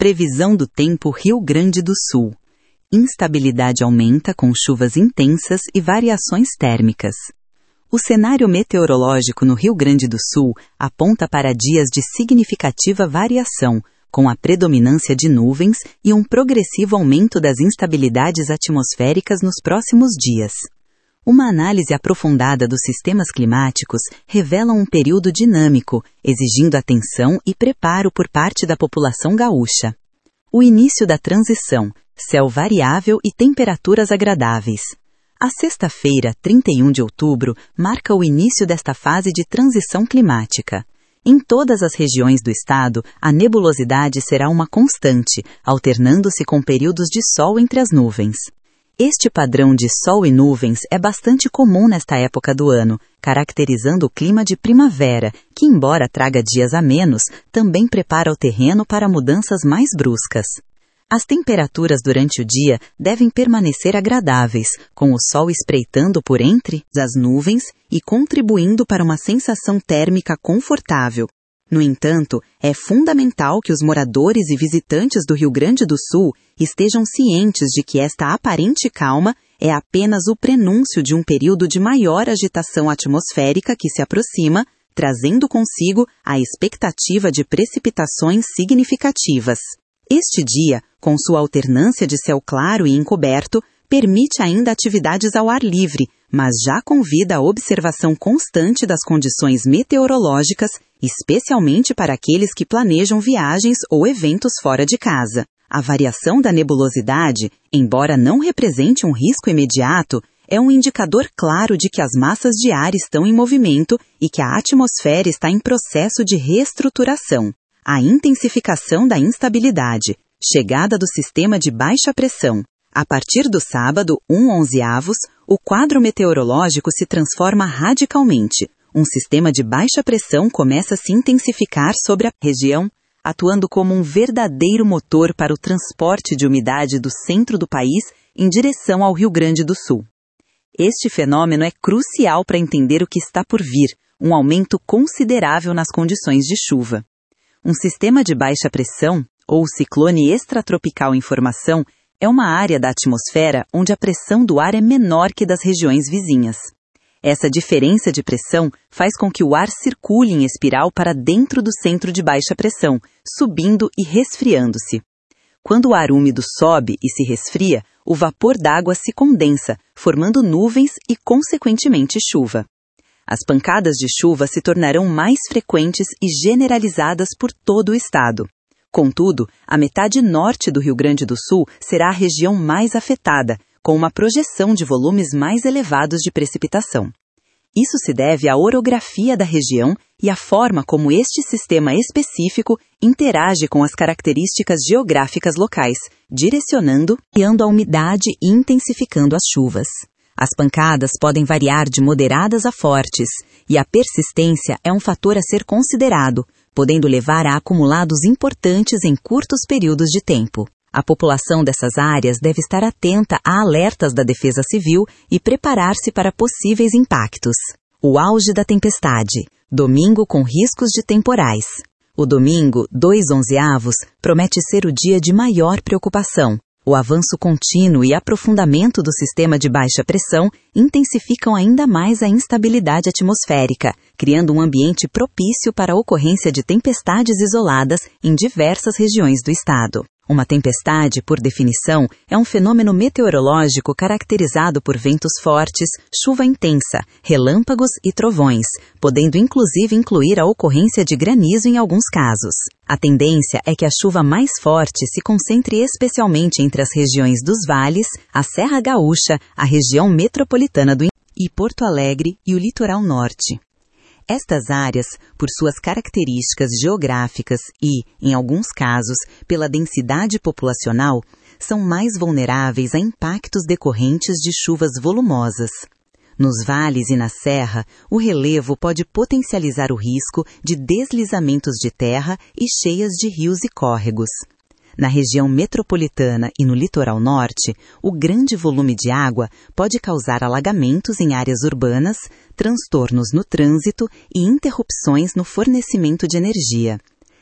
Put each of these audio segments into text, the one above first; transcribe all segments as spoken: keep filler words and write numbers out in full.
Previsão do tempo Rio Grande do Sul. Instabilidade aumenta com chuvas intensas e variações térmicas. O cenário meteorológico no Rio Grande do Sul aponta para dias de significativa variação, com a predominância de nuvens e um progressivo aumento das instabilidades atmosféricas nos próximos dias. Uma análise aprofundada dos sistemas climáticos revela um período dinâmico, exigindo atenção e preparo por parte da população gaúcha. O início da transição, céu variável e temperaturas agradáveis. A sexta-feira, trinta e um de outubro, marca o início desta fase de transição climática. Em todas as regiões do estado, a nebulosidade será uma constante, alternando-se com períodos de sol entre as nuvens. Este padrão de sol e nuvens é bastante comum nesta época do ano, caracterizando o clima de primavera, que, embora traga dias a menos, também prepara o terreno para mudanças mais bruscas. As temperaturas durante o dia devem permanecer agradáveis, com o sol espreitando por entre as nuvens e contribuindo para uma sensação térmica confortável. No entanto, é fundamental que os moradores e visitantes do Rio Grande do Sul estejam cientes de que esta aparente calma é apenas o prenúncio de um período de maior agitação atmosférica que se aproxima, trazendo consigo a expectativa de precipitações significativas. Este dia, com sua alternância de céu claro e encoberto, permite ainda atividades ao ar livre, mas já convida a observação constante das condições meteorológicas, especialmente para aqueles que planejam viagens ou eventos fora de casa. A variação da nebulosidade, embora não represente um risco imediato, é um indicador claro de que as massas de ar estão em movimento e que a atmosfera está em processo de reestruturação. A intensificação da instabilidade, chegada do sistema de baixa pressão. A partir do sábado, um onzeavos, o quadro meteorológico se transforma radicalmente. Um sistema de baixa pressão começa a se intensificar sobre a região, atuando como um verdadeiro motor para o transporte de umidade do centro do país em direção ao Rio Grande do Sul. Este fenômeno é crucial para entender o que está por vir, um aumento considerável nas condições de chuva. Um sistema de baixa pressão, ou ciclone extratropical em formação, é uma área da atmosfera onde a pressão do ar é menor que das regiões vizinhas. Essa diferença de pressão faz com que o ar circule em espiral para dentro do centro de baixa pressão, subindo e resfriando-se. Quando o ar úmido sobe e se resfria, o vapor d'água se condensa, formando nuvens e, consequentemente, chuva. As pancadas de chuva se tornarão mais frequentes e generalizadas por todo o estado. Contudo, a metade norte do Rio Grande do Sul será a região mais afetada, com uma projeção de volumes mais elevados de precipitação. Isso se deve à orografia da região e à forma como este sistema específico interage com as características geográficas locais, direcionando e a umidade e intensificando as chuvas. As pancadas podem variar de moderadas a fortes, e a persistência é um fator a ser considerado, podendo levar a acumulados importantes em curtos períodos de tempo. A população dessas áreas deve estar atenta a alertas da Defesa Civil e preparar-se para possíveis impactos. O auge da tempestade. Domingo com riscos de temporais. O domingo, dois onzeavos, promete ser o dia de maior preocupação. O avanço contínuo e aprofundamento do sistema de baixa pressão intensificam ainda mais a instabilidade atmosférica, criando um ambiente propício para a ocorrência de tempestades isoladas em diversas regiões do estado. Uma tempestade, por definição, é um fenômeno meteorológico caracterizado por ventos fortes, chuva intensa, relâmpagos e trovões, podendo inclusive incluir a ocorrência de granizo em alguns casos. A tendência é que a chuva mais forte se concentre especialmente entre as regiões dos vales, a Serra Gaúcha, a região metropolitana do e Porto Alegre e o litoral norte. Estas áreas, por suas características geográficas e, em alguns casos, pela densidade populacional, são mais vulneráveis a impactos decorrentes de chuvas volumosas. Nos vales e na serra, o relevo pode potencializar o risco de deslizamentos de terra e cheias de rios e córregos. Na região metropolitana e no litoral norte, o grande volume de água pode causar alagamentos em áreas urbanas, transtornos no trânsito e interrupções no fornecimento de energia.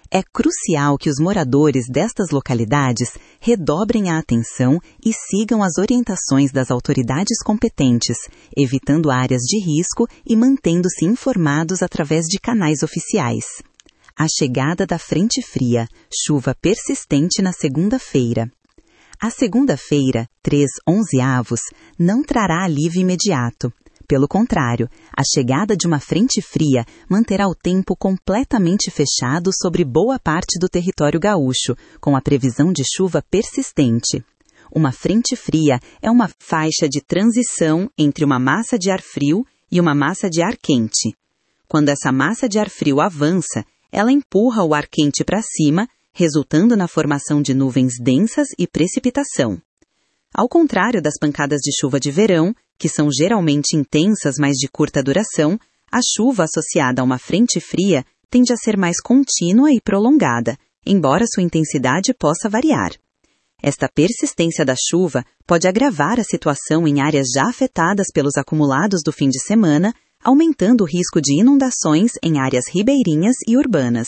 É crucial que os moradores destas localidades redobrem a atenção e sigam as orientações das autoridades competentes, evitando áreas de risco e mantendo-se informados através de canais oficiais. A chegada da frente fria, chuva persistente na segunda-feira. A segunda-feira, três onzeavos, não trará alívio imediato. Pelo contrário, a chegada de uma frente fria manterá o tempo completamente fechado sobre boa parte do território gaúcho, com a previsão de chuva persistente. Uma frente fria é uma faixa de transição entre uma massa de ar frio e uma massa de ar quente. Quando essa massa de ar frio avança, ela empurra o ar quente para cima, resultando na formação de nuvens densas e precipitação. Ao contrário das pancadas de chuva de verão, que são geralmente intensas, mas de curta duração, a chuva associada a uma frente fria tende a ser mais contínua e prolongada, embora sua intensidade possa variar. Esta persistência da chuva pode agravar a situação em áreas já afetadas pelos acumulados do fim de semana, aumentando o risco de inundações em áreas ribeirinhas e urbanas.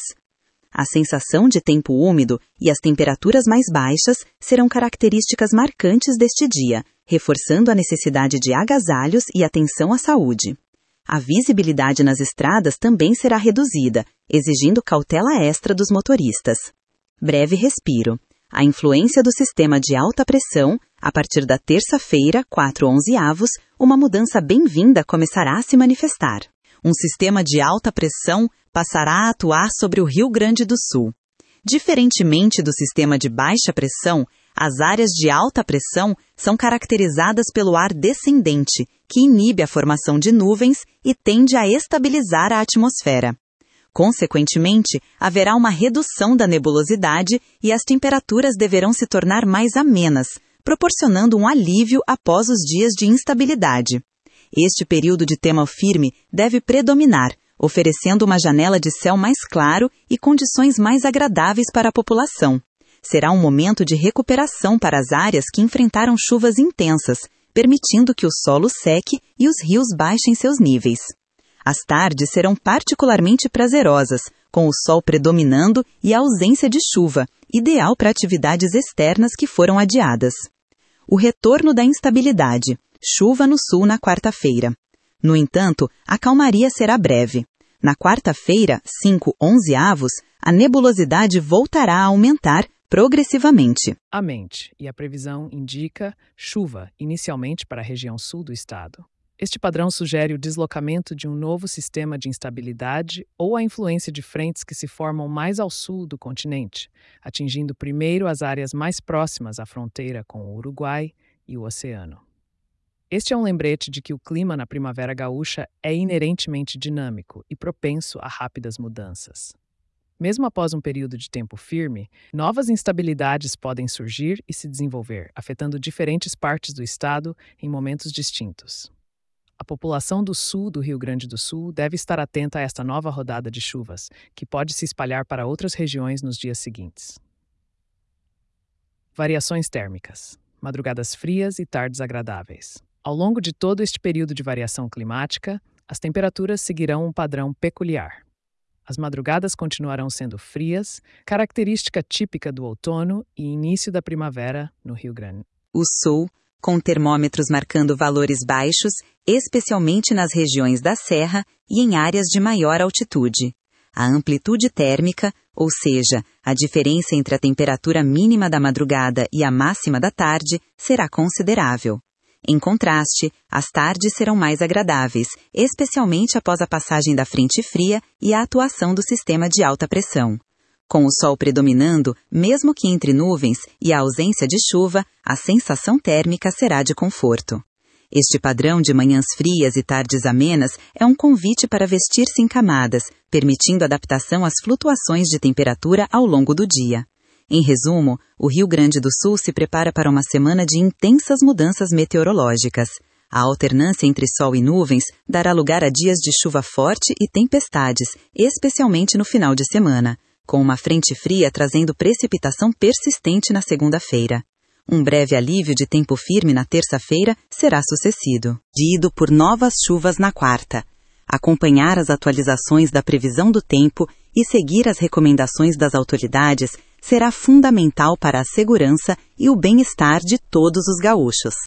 A sensação de tempo úmido e as temperaturas mais baixas serão características marcantes deste dia, reforçando a necessidade de agasalhos e atenção à saúde. A visibilidade nas estradas também será reduzida, exigindo cautela extra dos motoristas. Breve respiro. A influência do sistema de alta pressão, a partir da terça-feira, quatro onzeavos, uma mudança bem-vinda começará a se manifestar. Um sistema de alta pressão passará a atuar sobre o Rio Grande do Sul. Diferentemente do sistema de baixa pressão, as áreas de alta pressão são caracterizadas pelo ar descendente, que inibe a formação de nuvens e tende a estabilizar a atmosfera. Consequentemente, haverá uma redução da nebulosidade e as temperaturas deverão se tornar mais amenas, proporcionando um alívio após os dias de instabilidade. Este período de tempo firme deve predominar, oferecendo uma janela de céu mais claro e condições mais agradáveis para a população. Será um momento de recuperação para as áreas que enfrentaram chuvas intensas, permitindo que o solo seque e os rios baixem seus níveis. As tardes serão particularmente prazerosas, com o sol predominando e a ausência de chuva, ideal para atividades externas que foram adiadas. O retorno da instabilidade. Chuva no sul na quarta-feira. No entanto, a calmaria será breve. Na quarta-feira, cinco onzeavos, a nebulosidade voltará a aumentar progressivamente. A mente e a previsão indica chuva, inicialmente para a região sul do estado. Este padrão sugere o deslocamento de um novo sistema de instabilidade ou a influência de frentes que se formam mais ao sul do continente, atingindo primeiro as áreas mais próximas à fronteira com o Uruguai e o oceano. Este é um lembrete de que o clima na primavera gaúcha é inerentemente dinâmico e propenso a rápidas mudanças. Mesmo após um período de tempo firme, novas instabilidades podem surgir e se desenvolver, afetando diferentes partes do estado em momentos distintos. A população do sul do Rio Grande do Sul deve estar atenta a esta nova rodada de chuvas, que pode se espalhar para outras regiões nos dias seguintes. Variações térmicas. Madrugadas frias e tardes agradáveis. Ao longo de todo este período de variação climática, as temperaturas seguirão um padrão peculiar. As madrugadas continuarão sendo frias, característica típica do outono e início da primavera no Rio Grande. O sul, com termômetros marcando valores baixos, especialmente nas regiões da serra e em áreas de maior altitude. A amplitude térmica, ou seja, a diferença entre a temperatura mínima da madrugada e a máxima da tarde, será considerável. Em contraste, as tardes serão mais agradáveis, especialmente após a passagem da frente fria e a atuação do sistema de alta pressão. Com o sol predominando, mesmo que entre nuvens e a ausência de chuva, a sensação térmica será de conforto. Este padrão de manhãs frias e tardes amenas é um convite para vestir-se em camadas, permitindo adaptação às flutuações de temperatura ao longo do dia. Em resumo, o Rio Grande do Sul se prepara para uma semana de intensas mudanças meteorológicas. A alternância entre sol e nuvens dará lugar a dias de chuva forte e tempestades, especialmente no final de semana, com uma frente fria trazendo precipitação persistente na segunda-feira. Um breve alívio de tempo firme na terça-feira será sucessivo, seguido por novas chuvas na quarta. Acompanhar as atualizações da previsão do tempo e seguir as recomendações das autoridades será fundamental para a segurança e o bem-estar de todos os gaúchos.